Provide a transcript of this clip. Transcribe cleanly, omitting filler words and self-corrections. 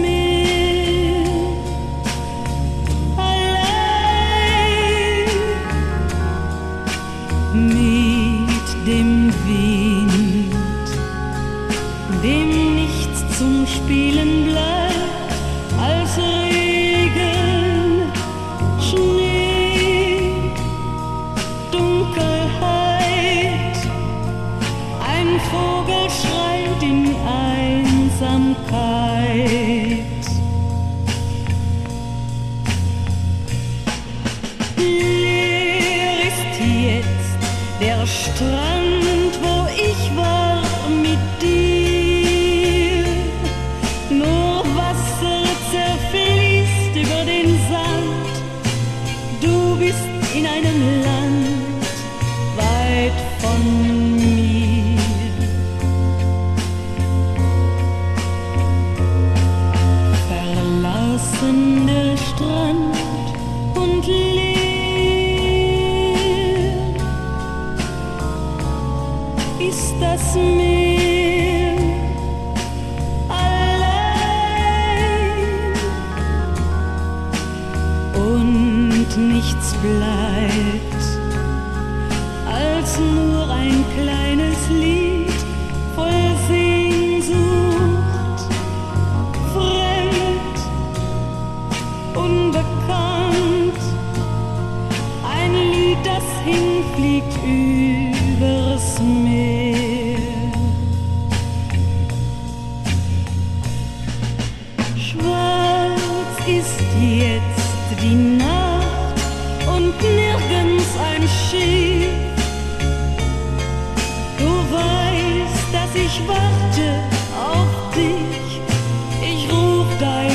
Meer, allein mit dem Wind, dem nichts zum Spielen bleibt als Regen, Schnee, Dunkelheit. Ein Vogel schreit in Einsamkeit. Leer ist jetzt der Strand, wo ich war mit dir. Nur Wasser zerfließt über den Sand. Du bist in einem Land weit von mir. Verlassen der Strand und leer ist das Meer, allein und nichts bleibt als nur ein kleines Lied voll Sehnsucht, fremd, unbekannt, ein Lied, das hinfliegt übers Meer. Schwarz ist jetzt die Nacht und nirgends ein Schiff. Du weißt, dass ich warte auf dich, ich ruf dein